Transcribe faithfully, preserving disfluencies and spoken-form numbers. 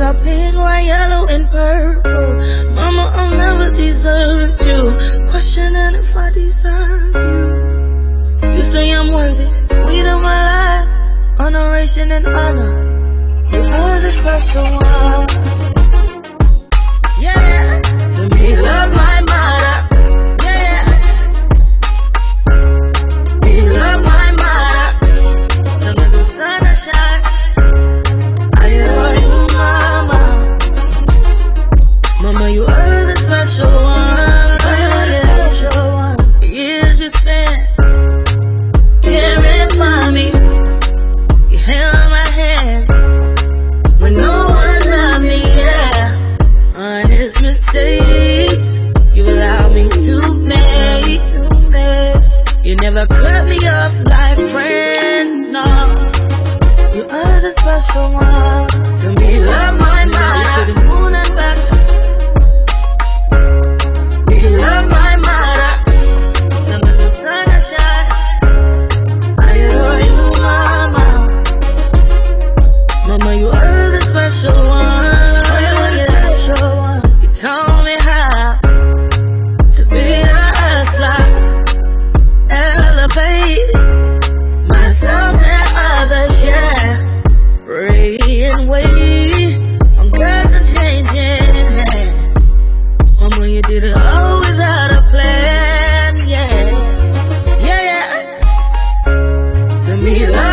are pink, white, yellow, and purple. Mama, I'll never desert you. Questioning if I deserve you. You say I'm worthy, weed of my life, honoration and honor. You are the special one. Yeah, to me, love my mother. Yeah, me love my mother. Under the sun I shine. I adore you, mama. Mama, you are the special one. You are the special one. The years you spent caring for me. You held my hand when no one loved me, yeah. Honest mistakes you allowed me to make, to make. You never cut me off like friends, no. You are the special one. To me, love my mother. To the moon and back. Me love my mother. Under the sun I shine. I adore you, mama. Mama, you are the special one. You are the special one. You taught me how to be a hustler, elevate myself and others, yeah. Pray and wait on God's unchanging hand. Mama, you did it all without a plan, yeah. Yeah, yeah. To me,